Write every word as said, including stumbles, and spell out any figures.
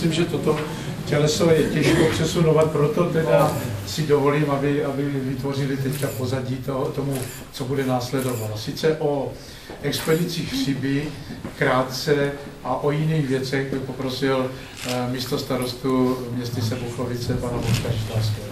myslím, že toto těleso je těžko přesunovat, proto teda si dovolím, aby, aby vytvořili teďka pozadí toho, tomu, co bude následovat. Sice o expedicích Hřiby krátce a o jiných věcech bych poprosil místostarostu městyse Buchovice, pana Božka Žitlavského.